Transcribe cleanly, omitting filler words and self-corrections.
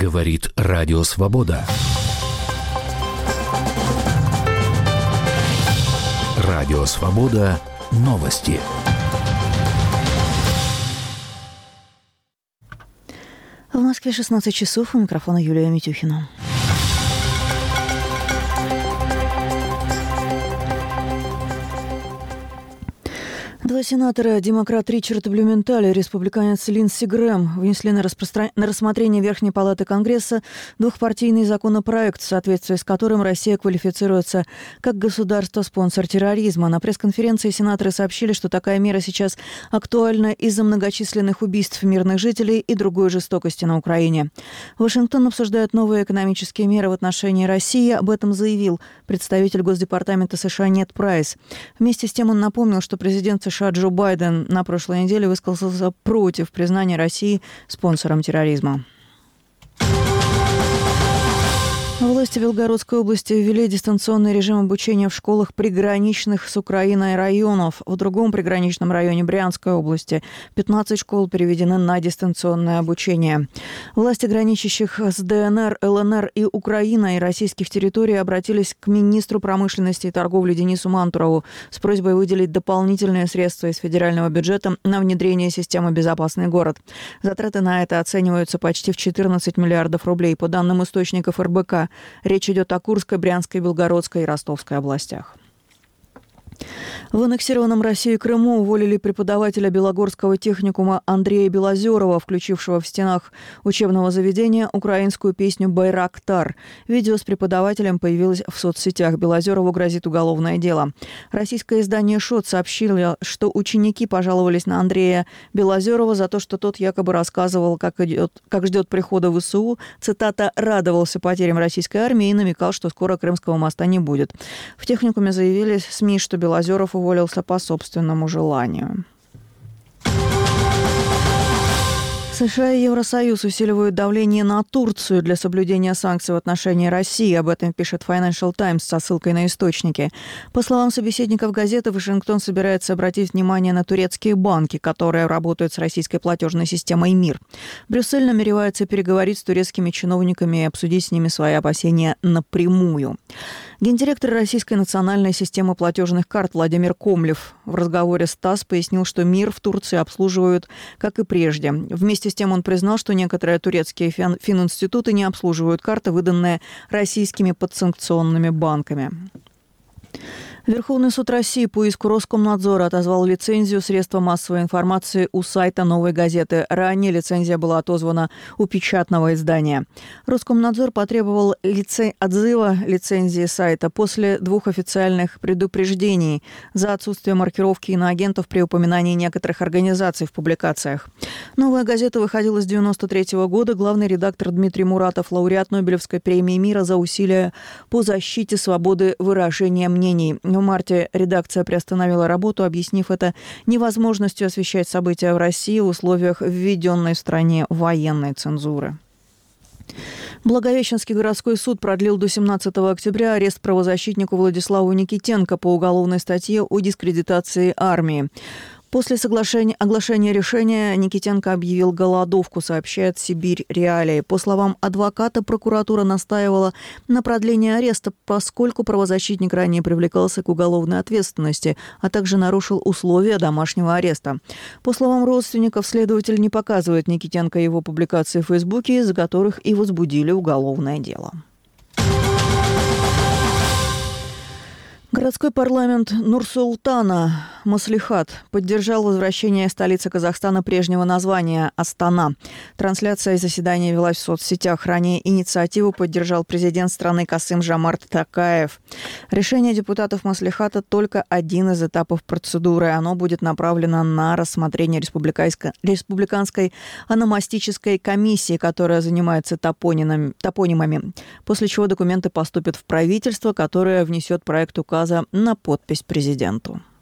Говорит Радио Свобода. Радио Свобода. Новости. В Москве 16 часов. У микрофона Юлия Митюхина. Два сенатора, демократ Ричард Блюменталь и республиканец Линдси Грэм, внесли на рассмотрение Верхней Палаты Конгресса двухпартийный законопроект, в соответствии с которым Россия квалифицируется как государство-спонсор терроризма. На пресс-конференции сенаторы сообщили, что такая мера сейчас актуальна из-за многочисленных убийств мирных жителей и другой жестокости на Украине. Вашингтон обсуждает новые экономические меры в отношении России. Об этом заявил представитель Госдепартамента США Нед Прайс. Вместе с тем он напомнил, что президент США Джо Байден на прошлой неделе высказался против признания России спонсором терроризма. Власти Белгородской области ввели дистанционный режим обучения в школах приграничных с Украиной районов. В другом приграничном районе Брянской области 15 школ переведены на дистанционное обучение. Власти, граничащих с ДНР, ЛНР и Украиной российских территорий, обратились к министру промышленности и торговли Денису Мантурову с просьбой выделить дополнительные средства из федерального бюджета на внедрение системы «Безопасный город». Затраты на это оцениваются почти в 14 миллиардов рублей. По данным источников РБК, речь идет о Курской, Брянской, Белгородской и Ростовской областях. В аннексированном Россией Крыму уволили преподавателя Белогорского техникума Андрея Белозерова, включившего в стенах учебного заведения украинскую песню «Байрактар». Видео с преподавателем появилось в соцсетях. Белозерову грозит уголовное дело. Российское издание «Шот» сообщило, что ученики пожаловались на Андрея Белозерова за то, что тот якобы рассказывал, как ждет прихода ВСУ. Цитата: «радовался потерям российской армии» и намекал, что скоро Крымского моста не будет. В техникуме заявили СМИ, что Белозеров уволился по собственному желанию. США и Евросоюз усиливают давление на Турцию для соблюдения санкций в отношении России. Об этом пишет Financial Times со ссылкой на источники. По словам собеседников газеты, Вашингтон собирается обратить внимание на турецкие банки, которые работают с российской платежной системой МИР. Брюссель намеревается переговорить с турецкими чиновниками и обсудить с ними свои опасения напрямую. Гендиректор Российской национальной системы платежных карт Владимир Комлев в разговоре с ТАСС пояснил, что МИР в Турции обслуживают, как и прежде. Вместе с тем он признал, что некоторые турецкие фининституты не обслуживают карты, выданные российскими подсанкционными банками. Верховный суд России по иску Роскомнадзора отозвал лицензию средства массовой информации у сайта «Новой газеты». Ранее лицензия была отозвана у печатного издания. Роскомнадзор потребовал отзыва лицензии сайта после 2 официальных предупреждений за отсутствие маркировки иноагентов при упоминании некоторых организаций в публикациях. «Новая газета» выходила с 1993 года. Главный редактор Дмитрий Муратов, лауреат Нобелевской премии мира за усилия по защите свободы выражения мнений. В марте редакция приостановила работу, объяснив это невозможностью освещать события в России в условиях введенной в стране военной цензуры. Благовещенский городской суд продлил до 17 октября арест правозащитнику Владиславу Никитенко по уголовной статье о дискредитации армии. После оглашения решения Никитенко объявил голодовку, сообщает «Сибирь Реалии». По словам адвоката, прокуратура настаивала на продлении ареста, поскольку правозащитник ранее привлекался к уголовной ответственности, а также нарушил условия домашнего ареста. По словам родственников, следователь не показывает Никитенко его публикации в Фейсбуке, из-за которых и возбудили уголовное дело. Городской парламент Нур-Султана Маслихат поддержал возвращение столицы Казахстана прежнего названия – Астана. Трансляция заседания велась в соцсетях. Ранее инициативу поддержал президент страны Касым-Жомарт Токаев. Решение депутатов Маслихата – только один из этапов процедуры. Оно будет направлено на рассмотрение республиканской ономастической комиссии, которая занимается топонимами, после чего документы поступят в правительство, которое внесет проект указа на подпись президенту.